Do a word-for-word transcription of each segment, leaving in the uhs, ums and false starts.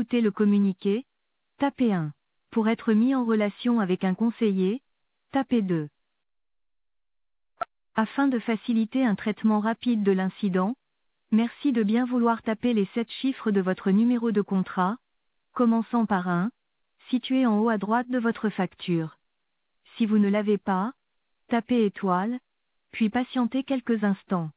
écouter le communiqué, tapez un. Pour être mis en relation avec un conseiller, tapez deux. Afin de faciliter un traitement rapide de l'incident, merci de bien vouloir taper les sept chiffres de votre numéro de contrat, commençant par un, situé en haut à droite de votre facture. Si vous ne l'avez pas, tapez étoile, puis patientez quelques instants.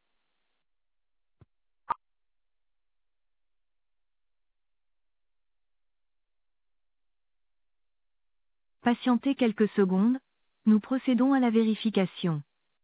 Patientez quelques secondes, nous procédons à la vérification.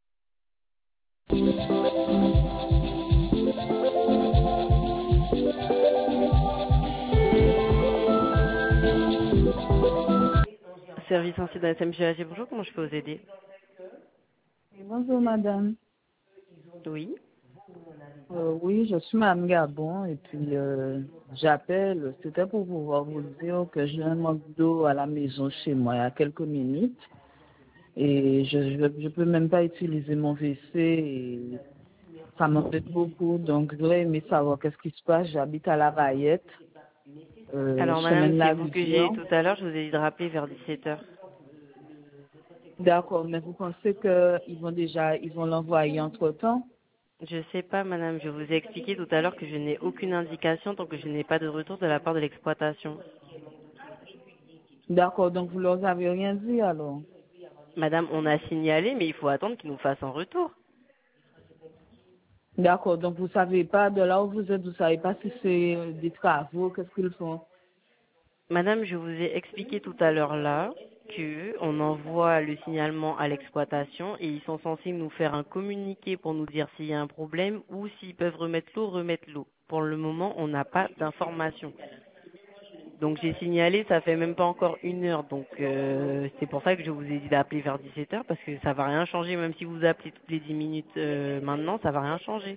Service incident S M G A G, bonjour, comment je peux vous aider? Oui, bonjour madame. Oui. Euh, oui, je suis Madame Gabon et puis euh, j'appelle, c'était pour pouvoir vous dire que j'ai un manque d'eau à la maison chez moi il y a quelques minutes et je je, je peux même pas utiliser mon W C et ça m'embête beaucoup, donc j'aurais aimé savoir qu'est-ce qui se passe. J'habite à La Rayette, euh, Alors madame, chemin de c'est la vous que j'ai eu Lumière. tout à l'heure, je vous ai dit de rappeler vers dix-sept heures. D'accord, mais vous pensez qu'ils vont déjà, ils vont l'envoyer entre-temps? Je sais pas madame, je vous ai expliqué tout à l'heure que je n'ai aucune indication tant que je n'ai pas de retour de la part de l'exploitation. D'accord, donc vous leur avez rien dit alors? Madame, on a signalé, mais il faut attendre qu'ils nous fassent un retour. D'accord, donc vous savez pas, de là où vous êtes, vous savez pas si c'est euh, des travaux, qu'est-ce qu'ils font? Madame, je vous ai expliqué tout à l'heure là que on envoie le signalement à l'exploitation et ils sont censés nous faire un communiqué pour nous dire s'il y a un problème ou s'ils peuvent remettre l'eau, remettre l'eau. Pour le moment, on n'a pas d'informations. Donc j'ai signalé, ça fait même pas encore une heure, donc euh, c'est pour ça que je vous ai dit d'appeler vers dix-sept heures parce que ça va rien changer, même si vous appelez toutes les dix minutes euh, maintenant, ça va rien changer.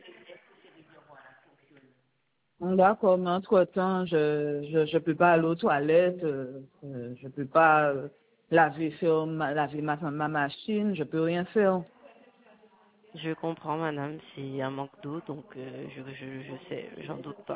D'accord, mais entre-temps, je, je je peux pas aller aux toilettes, euh, euh, je peux pas euh, laver faire ma, laver ma, ma machine, je peux rien faire. Je comprends, madame, c'est un manque d'eau, donc euh, je, je, je sais, j'en doute pas.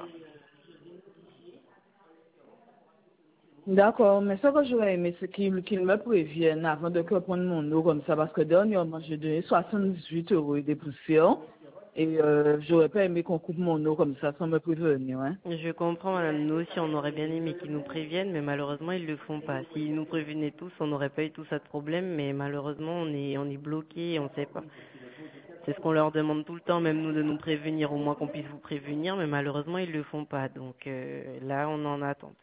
D'accord, mais ce que j'aurais aimé, c'est qu'ils qu'ils me préviennent avant de que prendre mon eau comme ça, parce que dernièrement, j'ai donné soixante-dix-huit euros et des poussières, et euh, j'aurais pas aimé qu'on coupe mon eau comme ça sans me prévenir, hein. Je comprends, madame, nous aussi, on aurait bien aimé qu'ils nous préviennent, mais malheureusement, ils le font pas. S'ils nous prévenaient tous, on n'aurait pas eu tout ça de problème, mais malheureusement, on est, on est bloqué et on sait pas. C'est ce qu'on leur demande tout le temps, même nous, de nous prévenir, au moins qu'on puisse vous prévenir, mais malheureusement, ils le font pas. Donc euh, là, on est en attente.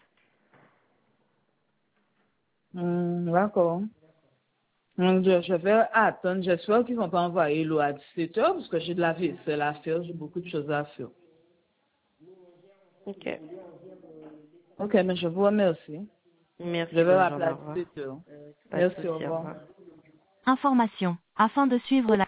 Hmm, d'accord. Donc, je, je vais attendre. J'espère qu'ils vont pas envoyer l'eau à dix-sept heures parce que j'ai de la vaisselle à faire, j'ai beaucoup de choses à faire. Ok. Ok, mais je vous remercie. Je Merci, vais bonne rappeler journée, à au revoir. dix-sept heures. Pas de Merci, au souci, au revoir. revoir. Information. Afin de suivre la